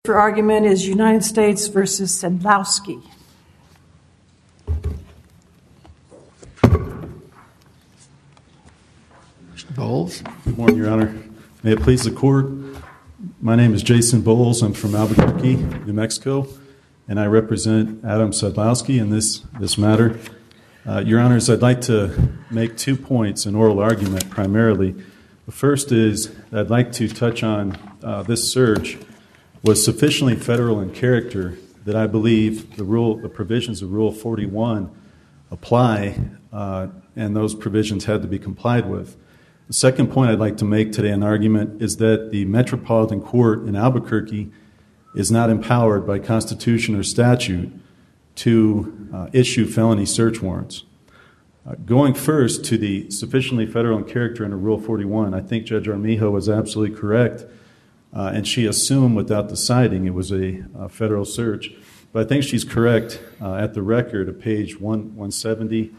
For argument is United States v. Sadlowski. Mr. Bowles. Good morning, Your Honor. May it please the Court, my name is Jason Bowles. I'm from Albuquerque, New Mexico, and I represent Adam Sadlowski in this matter. Your Honors, I'd like to make 2 points in oral argument primarily. The first is I'd like to touch on this search was sufficiently federal in character that I believe the provisions of Rule 41 apply, and those provisions had to be complied with. The second point I'd like to make today in argument is that the Metropolitan Court in Albuquerque is not empowered by Constitution or statute to issue felony search warrants. Going first to the sufficiently federal in character under Rule 41, I think Judge Armijo was absolutely correct, and she assumed without deciding it was a federal search. But I think she's correct at the record of page 170,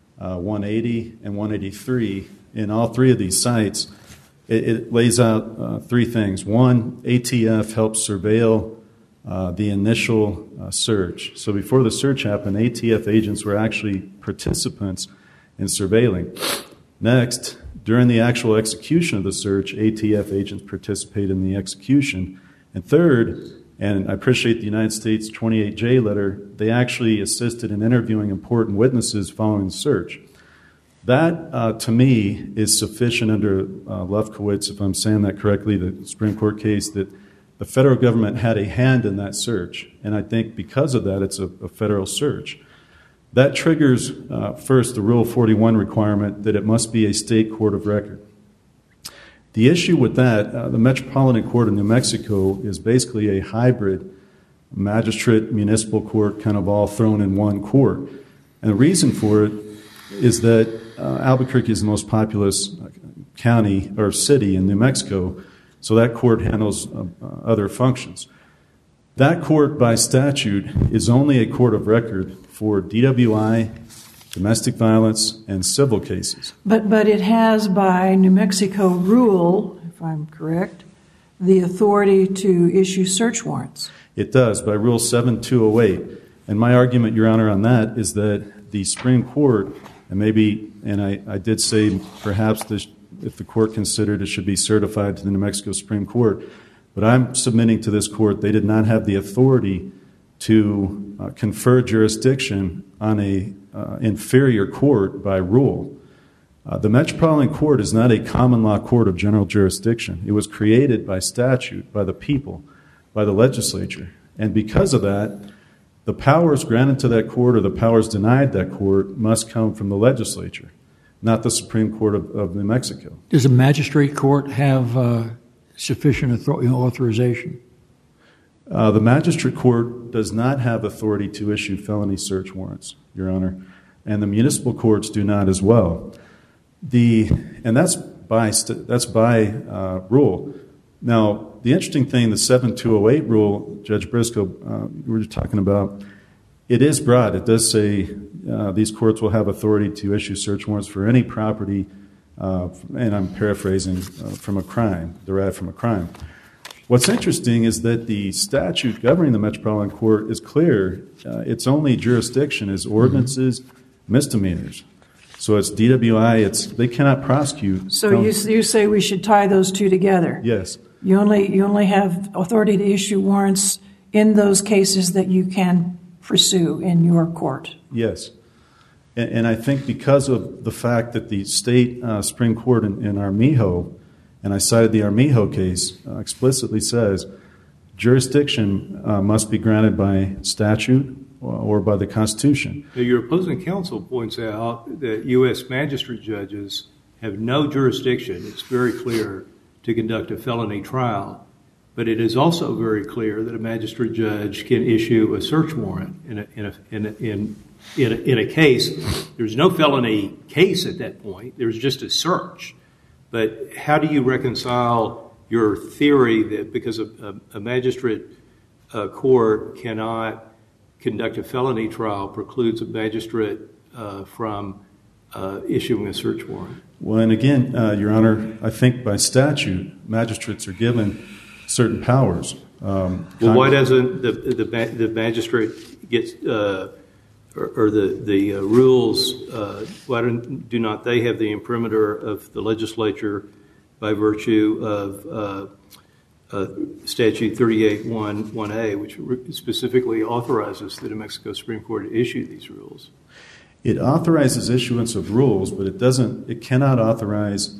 180, and 183. In all three of these sites, it lays out 3 things. One, ATF helps surveil the initial search. So before the search happened, ATF agents were actually participants in surveilling. Next, during the actual execution of the search, ATF agents participate in the execution. And third, and I appreciate the United States 28J letter, they actually assisted in interviewing important witnesses following the search. That, to me, is sufficient under Lefkowitz, if I'm saying that correctly, the Supreme Court case, that the federal government had a hand in that search. And I think because of that, it's a federal search. That triggers, first, the Rule 41 requirement that it must be a state court of record. The issue with that, the Metropolitan Court of New Mexico is basically a hybrid magistrate, municipal court, kind of all thrown in one court. And the reason for it is that Albuquerque is the most populous county or city in New Mexico, so that court handles other functions. That court, by statute, is only a court of record for DWI, domestic violence, and civil cases. But it has, by New Mexico rule, if I'm correct, the authority to issue search warrants. It does, by Rule 7208. And my argument, Your Honor, on that is that the Supreme Court, and I did say perhaps if the court considered it should be certified to the New Mexico Supreme Court, but I'm submitting to this court they did not have the authority to confer jurisdiction on a inferior court by rule. The Metropolitan Court is not a common law court of general jurisdiction. It was created by statute, by the people, by the legislature. And because of that, the powers granted to that court or the powers denied that court must come from the legislature, not the Supreme Court of New Mexico. Does a magistrate court have sufficient authorization? The magistrate court does not have authority to issue felony search warrants, Your Honor, and the municipal courts do not as well. And that's by rule. Now, the interesting thing, the 7208 rule, Judge Briscoe, we were talking about, it is broad. It does say these courts will have authority to issue search warrants for any property, and I'm paraphrasing, from a crime, derived from a crime. What's interesting is that the statute governing the Metropolitan Court is clear. Its only jurisdiction is ordinances, misdemeanors. So it's DWI, they cannot prosecute. So you say we should tie those two together? Yes. You only have authority to issue warrants in those cases that you can pursue in your court? Yes. And I think because of the fact that the state Supreme Court in Armijo, and I cited the Armijo case, explicitly says jurisdiction must be granted by statute or by the Constitution. Now, your opposing counsel points out that U.S. magistrate judges have no jurisdiction, it's very clear, to conduct a felony trial. But it is also very clear that a magistrate judge can issue a search warrant in a case. There's no felony case at that point. There's just a search. But how do you reconcile your theory that because a magistrate court cannot conduct a felony trial precludes a magistrate from issuing a search warrant? Well, and again, Your Honor, I think by statute, magistrates are given certain powers. Why doesn't the magistrate get or the rules? Why do not they have the imprimatur of the legislature by virtue of Statute 38.1a, which specifically authorizes the New Mexico Supreme Court to issue these rules? It authorizes issuance of rules, but it cannot authorize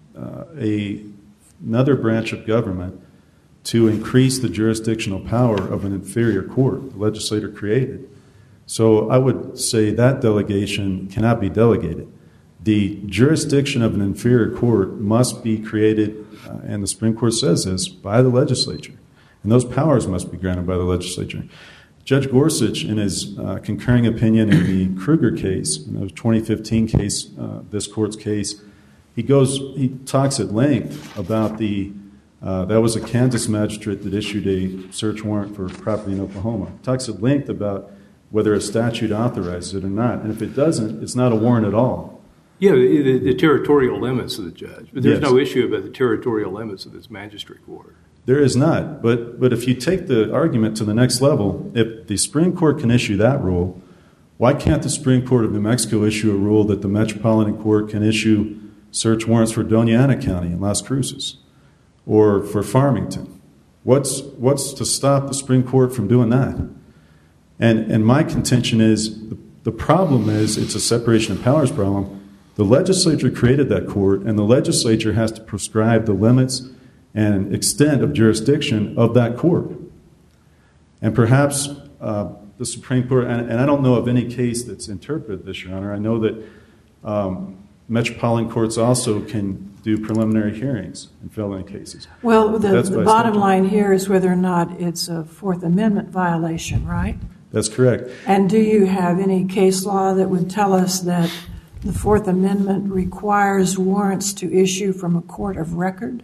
another branch of government to increase the jurisdictional power of an inferior court the legislator created. So I would say that delegation cannot be delegated. The jurisdiction of an inferior court must be created, and the Supreme Court says this, by the legislature. And those powers must be granted by the legislature. Judge Gorsuch, in his concurring opinion in the Kruger case, in the 2015 case, this court's case, he talks at length about that was a Kansas magistrate that issued a search warrant for property in Oklahoma. He talks at length about whether a statute authorizes it or not. And if it doesn't, it's not a warrant at all. Yeah, the territorial limits of the judge. But there's Yes. no issue about the territorial limits of this magistrate court. There is not. But if you take the argument to the next level, if the Supreme Court can issue that rule, why can't the Supreme Court of New Mexico issue a rule that the Metropolitan Court can issue search warrants for Doña Ana County in Las Cruces or for Farmington? What's to stop the Supreme Court from doing that? And my contention is the problem is it's a separation of powers problem. The legislature created that court, and the legislature has to prescribe the limits and extent of jurisdiction of that court. And perhaps the Supreme Court, and I don't know of any case that's interpreted this, Your Honor. I know that metropolitan courts also can do preliminary hearings in felony cases. Well, the bottom line here is whether or not it's a Fourth Amendment violation, right? That's correct. And do you have any case law that would tell us that the Fourth Amendment requires warrants to issue from a court of record?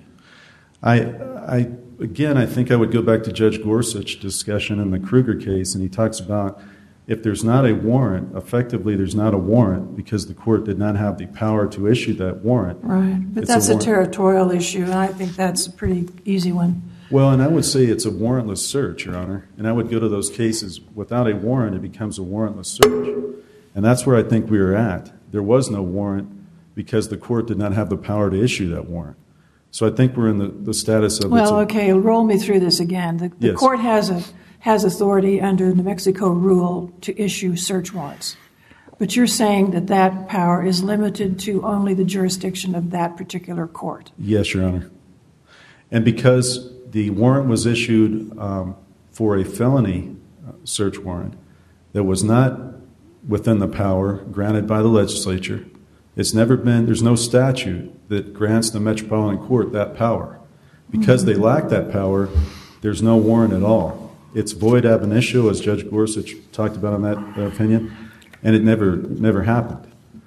I think I would go back to Judge Gorsuch's discussion in the Kruger case, and he talks about if there's not a warrant, effectively there's not a warrant because the court did not have the power to issue that warrant. Right, but that's a territorial issue, and I think that's a pretty easy one. Well, and I would say it's a warrantless search, Your Honor, and I would go to those cases without a warrant, it becomes a warrantless search. And that's where I think we are at. There was no warrant because the court did not have the power to issue that warrant. So I think we're in the status of... Well, okay, roll me through this again. The court has authority under the New Mexico rule to issue search warrants. But you're saying that that power is limited to only the jurisdiction of that particular court. Yes, Your Honor. And because the warrant was issued for a felony search warrant that was not within the power granted by the legislature, there's no statute that grants the Metropolitan Court that power. Because they lack that power, there's no warrant at all. It's void ab initio, as Judge Gorsuch talked about in that opinion, and it never happened.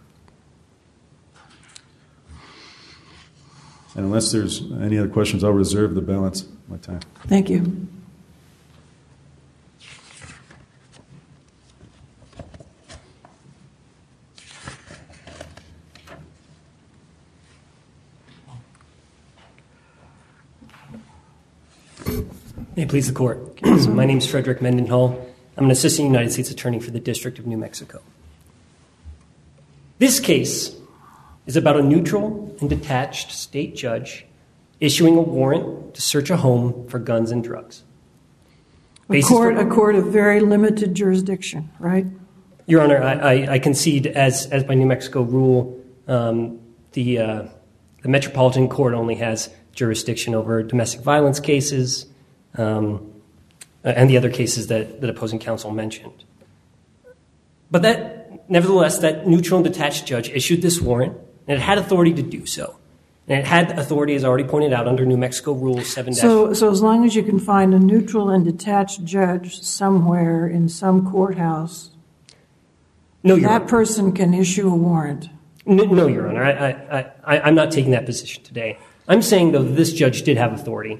And unless there's any other questions, I'll reserve the balance of my time. Thank you. May it please the Court. My name is Frederick Mendenhall. I'm an assistant United States attorney for the District of New Mexico. This case is about a neutral and detached state judge issuing a warrant to search a home for guns and drugs. A court of very limited jurisdiction, right? Your Honor, I concede, as by New Mexico rule, the Metropolitan Court only has jurisdiction over domestic violence cases and the other cases that opposing counsel mentioned. But nevertheless, that neutral and detached judge issued this warrant, and it had authority to do so. And it had authority, as already pointed out, under New Mexico Rule 7-. So as long as you can find a neutral and detached judge somewhere in some courthouse, that person can issue a warrant. No, Your Honor. I'm not taking that position today. I'm saying, though, this judge did have authority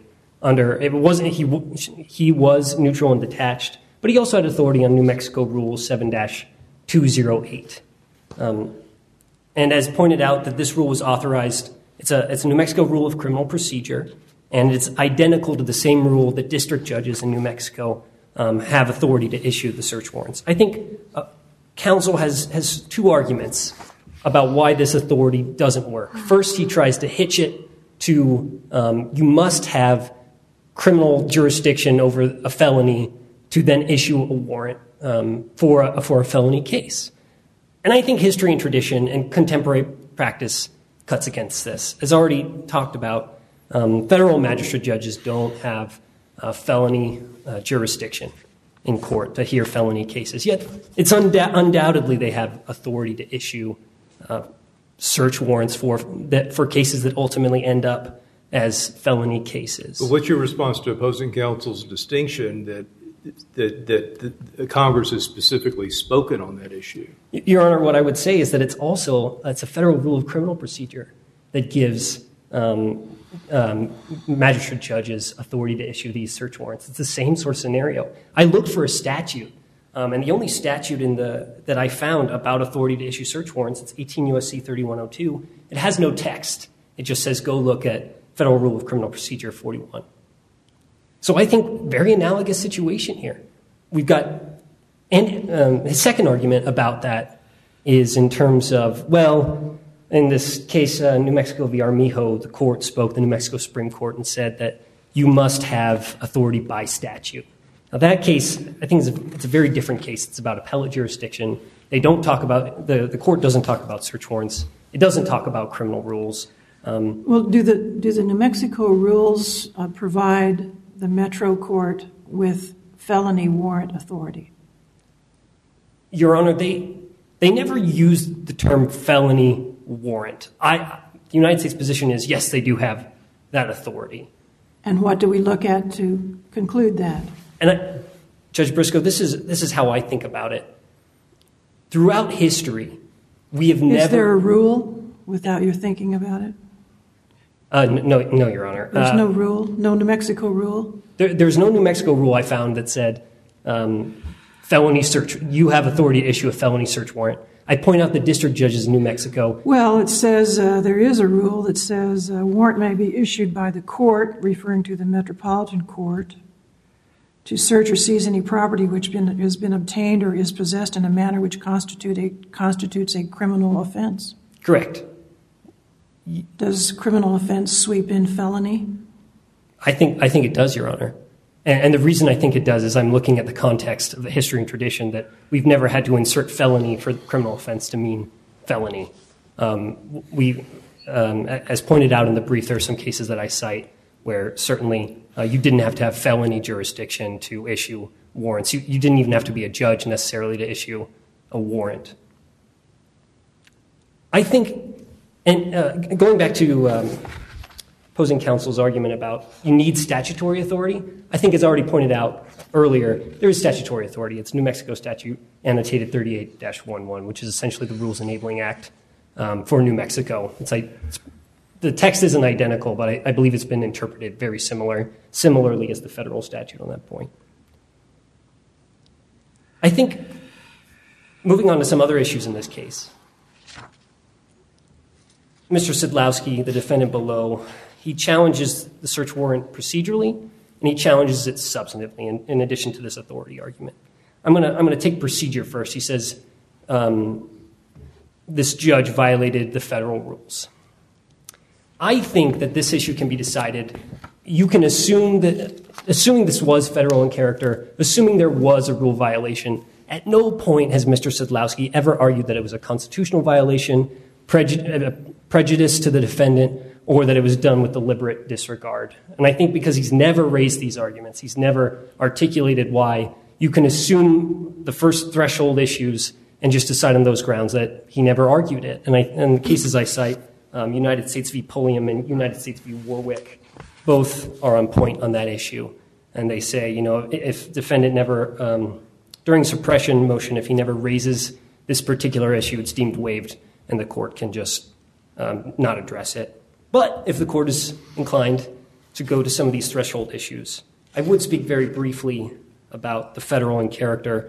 he was neutral and detached, but he also had authority on New Mexico Rule 7-208. And as pointed out, that this rule was authorized, it's a New Mexico Rule of Criminal Procedure, And it's identical to the same rule that district judges in New Mexico have authority to issue the search warrants. I think counsel has two arguments about why this authority doesn't work. First, he tries to hitch it to you must have criminal jurisdiction over a felony to then issue a warrant for a felony case. And I think history and tradition and contemporary practice cuts against this. As already talked about, federal magistrate judges don't have felony jurisdiction in court to hear felony cases. Yet it's undoubtedly they have authority to issue search warrants for cases that ultimately end up as felony cases. But what's your response to opposing counsel's distinction that Congress has specifically spoken on that issue? Your Honor, what I would say is that it's a federal rule of criminal procedure that gives magistrate judges authority to issue these search warrants. It's the same sort of scenario. I looked for a statute, and the only statute that I found about authority to issue search warrants, it's 18 U.S.C. 3102. It has no text. It just says go look at Federal Rule of Criminal Procedure 41. So I think very analogous situation here. We've got, and his second argument about that is in terms of, well, in this case, New Mexico v. Armijo, the New Mexico Supreme Court, and said that you must have authority by statute. Now that case, I think it's a very different case. It's about appellate jurisdiction. They don't talk about, the court doesn't talk about search warrants. It doesn't talk about criminal rules. Well, do the New Mexico rules provide the Metro Court with felony warrant authority? Your Honor, they never used the term felony warrant. The United States position is, yes, they do have that authority. And what do we look at to conclude that? And Judge Briscoe, this is how I think about it. Throughout history, we have never... Is there a rule without your thinking about it? No, Your Honor. There's no rule? No New Mexico rule? There's no New Mexico rule I found that said felony search. You have authority to issue a felony search warrant. I point out the district judges in New Mexico. Well, it says there is a rule that says a warrant may be issued by the court, referring to the Metropolitan Court, to search or seize any property which has been obtained or is possessed in a manner which constitutes a criminal offense. Correct. Does criminal offense sweep in felony? I think it does, Your Honor. And the reason I think it does is I'm looking at the context of the history and tradition that we've never had to insert felony for criminal offense to mean felony. As pointed out in the brief, there are some cases that I cite where certainly you didn't have to have felony jurisdiction to issue warrants. You didn't even have to be a judge necessarily to issue a warrant. I think, and going back to opposing counsel's argument about you need statutory authority, I think as already pointed out earlier, there is statutory authority. It's New Mexico statute annotated 38-11, which is essentially the Rules Enabling Act for New Mexico. The text isn't identical, but I believe it's been interpreted very similarly as the federal statute on that point. I think, moving on to some other issues in this case, Mr. Sidlowski, the defendant below, he challenges the search warrant procedurally, and he challenges it substantively in addition to this authority argument. I'm going to take procedure first. He says this judge violated the federal rules. I think that this issue can be decided. You can assuming this was federal in character, assuming there was a rule violation, at no point has Mr. Sidlowski ever argued that it was a constitutional violation, prejudice to the defendant, or that it was done with deliberate disregard. And I think because he's never raised these arguments, he's never articulated why you can assume the first threshold issues and just decide on those grounds that he never argued it. And the cases I cite, United States v. Pulliam and United States v. Warwick, both are on point on that issue. And they say, if defendant never, during suppression motion, if he never raises this particular issue, it's deemed waived, and the court can just not address it. But if the court is inclined to go to some of these threshold issues, I would speak very briefly about the federal in character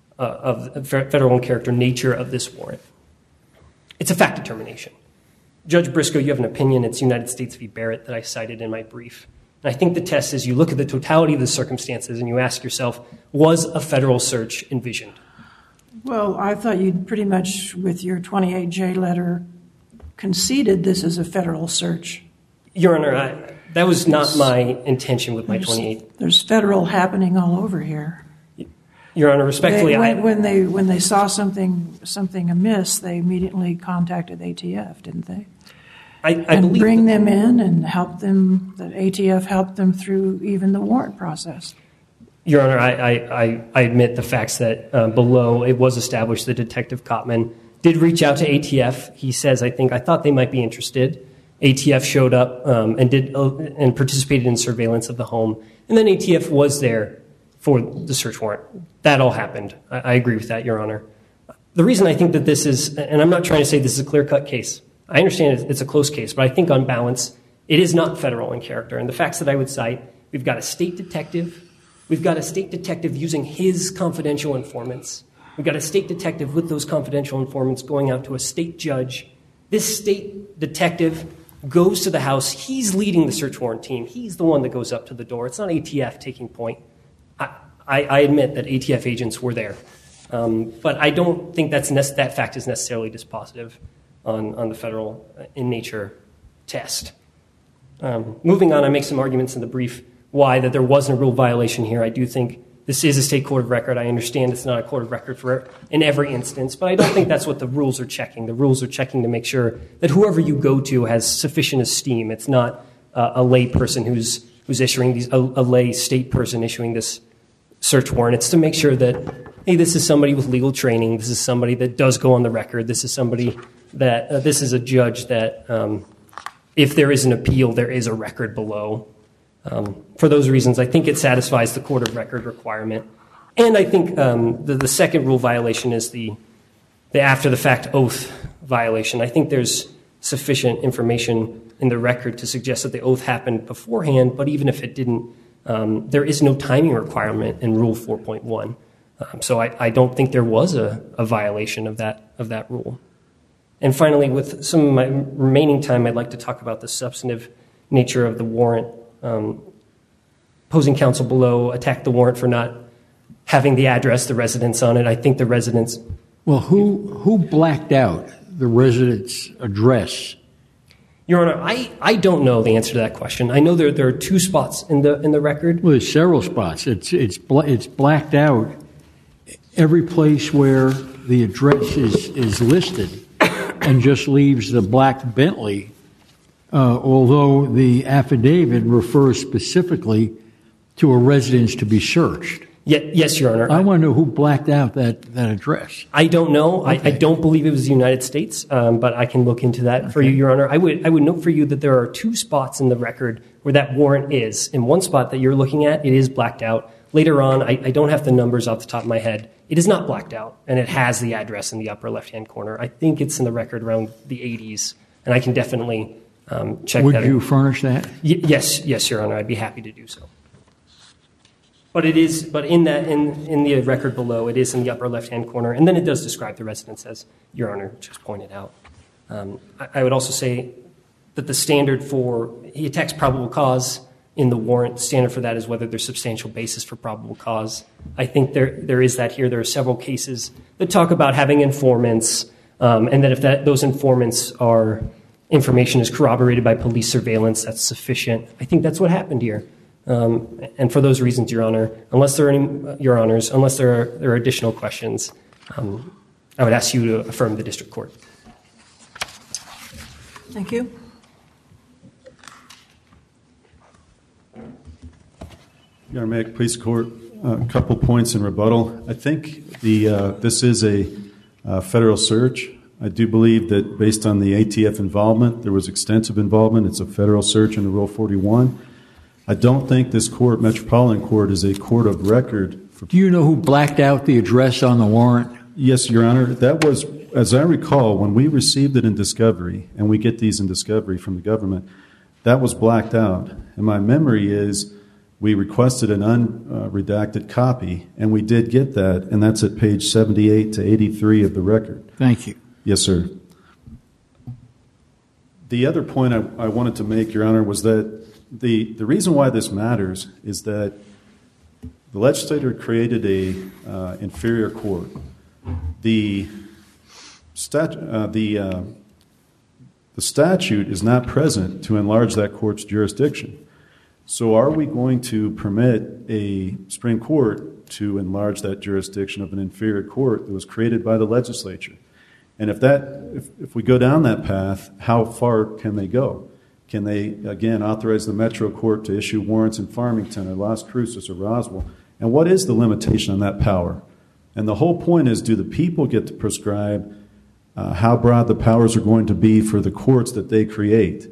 nature of this warrant. It's a fact determination. Judge Briscoe, you have an opinion. It's United States v. Barrett that I cited in my brief. And I think the test is you look at the totality of the circumstances and you ask yourself, was a federal search envisioned? Well, I thought you'd pretty much, with your 28J letter, conceded this is a federal search. Your Honor, that was not my intention with my 28. There's federal happening all over here. Your Honor, respectfully, when they saw something amiss, they immediately contacted ATF, didn't they? I believe bring them in and help them. The ATF helped them through even the warrant process. Your Honor, I admit the facts that below it was established that Detective Kottman did reach out to ATF. He says, I thought they might be interested. ATF showed up and participated in surveillance of the home, and then ATF was there for the search warrant. That all happened. I agree with that, Your Honor. The reason I think that this is, and I'm not trying to say this is a clear-cut case. I understand it's a close case, but I think on balance, it is not federal in character. And the facts that I would cite, we've got a state detective. We've got a state detective using his confidential informants. We've got a state detective with those confidential informants going out to a state judge. This state detective goes to the house. He's leading the search warrant team. He's the one that goes up to the door. It's not ATF taking point. I admit that ATF agents were there. But I don't think that fact is necessarily dispositive on the federal in nature test. Moving on, I make some arguments in the brief why that there wasn't a rule violation here. I do think this is a state court of record. I understand it's not a court of record in every instance, but I don't think that's what the rules are checking. The rules are checking to make sure that whoever you go to has sufficient esteem. It's not a lay person who's issuing a lay state person issuing this search warrant. It's to make sure that, hey, this is somebody with legal training. This is somebody that does go on the record. This is somebody that this is a judge that if there is an appeal, there is a record below. For those reasons, I think it satisfies the court of record requirement. And I think the second rule violation is the after-the-fact oath violation. I think there's sufficient information in the record to suggest that the oath happened beforehand, but even if it didn't, there is no timing requirement in Rule 4.1. So I don't think there was a violation of that rule. And finally, with some of my remaining time, I'd like to talk about the substantive nature of the warrant. Opposing counsel below attacked the warrant for not having the address, the residence on it. I think the residence... Well, who blacked out the residence address? Your Honor, I don't know the answer to that question. I know there are two spots in the record. Well, there's several spots. It's blacked out every place where the address is listed and just leaves the black Bentley, although the affidavit refers specifically to a residence to be searched. Yes, Your Honor. I want to know who blacked out that address. I don't know. Okay. I don't believe it was the United States, but I can look into that for you, Your Honor. I would note for you that there are two spots in the record where that warrant is. In one spot that you're looking at, it is blacked out. Later on, I don't have the numbers off the top of my head. It is not blacked out, and it has the address in the upper left-hand corner. I think it's in the record around the 80s, and I can definitely check that. Would you furnish that? Yes, Your Honor. I'd be happy to do so. But it is, in the record below, it is in the upper left-hand corner, and then it does describe the residence, as Your Honor just pointed out. I would also say that the standard for he attacks probable cause in the warrant. The standard for that is whether there's substantial basis for probable cause. I think there is that here. There are several cases that talk about having informants, and that if those informants information is corroborated by police surveillance, that's sufficient. I think that's what happened here. And for those reasons, Your Honor, unless there are additional questions, I would ask you to affirm the district court. Thank you. Your Honor, may I please court a couple points in rebuttal? I think this is a federal search. I do believe that based on the ATF involvement, there was extensive involvement. It's a federal search under Rule 41. I don't think this court, Metropolitan Court, is a court of record. Do you know who blacked out the address on the warrant? Yes, Your Honor. That was, as I recall, when we received it in discovery, and we get these in discovery from the government, that was blacked out. And my memory is we requested an unredacted copy, and we did get that, and that's at page 78 to 83 of the record. Thank you. Yes, sir. The other point I wanted to make, Your Honor, was that the reason why this matters is that the legislature created a inferior court. The statute is not present to enlarge that court's jurisdiction. So are we going to permit a Supreme Court to enlarge that jurisdiction of an inferior court that was created by the legislature? And if we go down that path, how far can they go? Can they, again, authorize the Metro Court to issue warrants in Farmington or Las Cruces or Roswell? And what is the limitation on that power? And the whole point is, do the people get to prescribe how broad the powers are going to be for the courts that they create?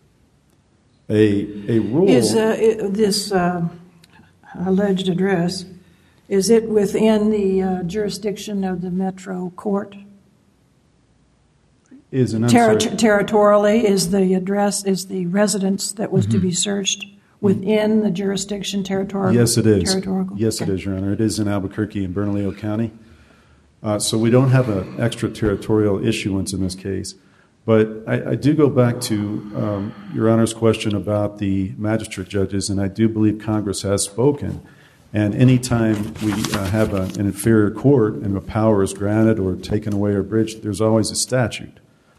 A rule... Is this alleged address, is it within the jurisdiction of the Metro Court? Territorially, is the address, is the residence that was to be searched within the jurisdiction territorial? Yes, it is. Yes, okay. It is, Your Honor. It is in Albuquerque and Bernalillo County. So we don't have an extraterritorial issuance in this case. But I do go back to Your Honor's question about the magistrate judges, and I do believe Congress has spoken. And any time we have an inferior court and a power is granted or taken away or abridged, there's always a statute.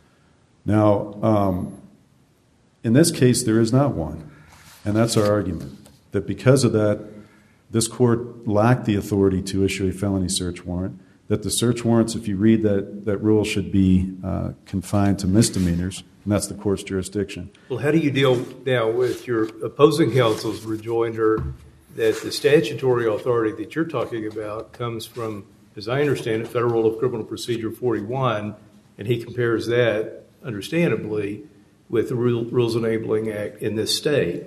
Now, in this case, there is not one. And that's our argument, that because of that, this court lacked the authority to issue a felony search warrant, that the search warrants, if you read that rule, should be confined to misdemeanors, and that's the court's jurisdiction. Well, how do you deal now with your opposing counsel's rejoinder that the statutory authority that you're talking about comes from, as I understand it, Federal Rule of Criminal Procedure 41, and he compares that, understandably, with the Rules Enabling Act in this state?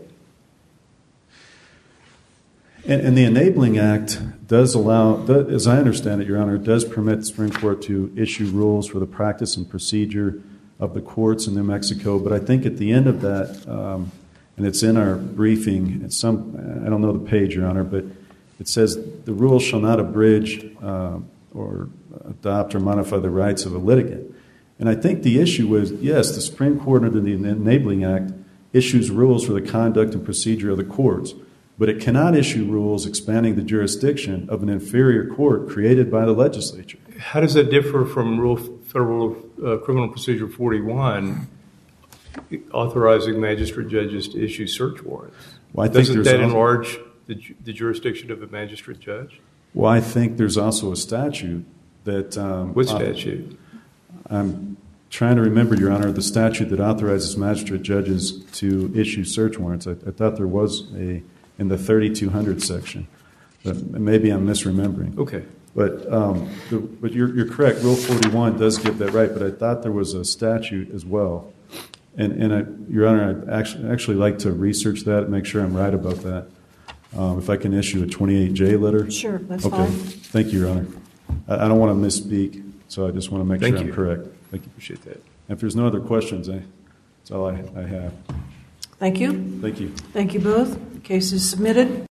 And the Enabling Act does allow, as I understand it, Your Honor, does permit the Supreme Court to issue rules for the practice and procedure of the courts in New Mexico. But I think at the end of that, and it's in our briefing, I don't know the page, Your Honor, but it says the rules shall not abridge or adopt or modify the rights of a litigant. And I think the issue is, yes, the Supreme Court under the Enabling Act issues rules for the conduct and procedure of the courts, but it cannot issue rules expanding the jurisdiction of an inferior court created by the legislature. How does that differ from Federal Criminal Procedure 41, authorizing magistrate judges to issue search warrants? Well, I think doesn't that enlarge the jurisdiction of a magistrate judge? Well, I think there's also a statute that... What statute? I'm trying to remember, Your Honor, the statute that authorizes magistrate judges to issue search warrants. I thought there was in the 3200 section, but maybe I'm misremembering. Okay. But you're correct. Rule 41 does give that right, but I thought there was a statute as well. And Your Honor, I'd actually like to research that and make sure I'm right about that. If I can issue a 28J letter. Sure, that's okay. fine. Thank you, Your Honor. I don't want to misspeak, so I just want to make sure I'm correct. Thank you. Appreciate that. If there's no other questions, that's all I have. Thank you. Thank you. Thank you both. The case is submitted.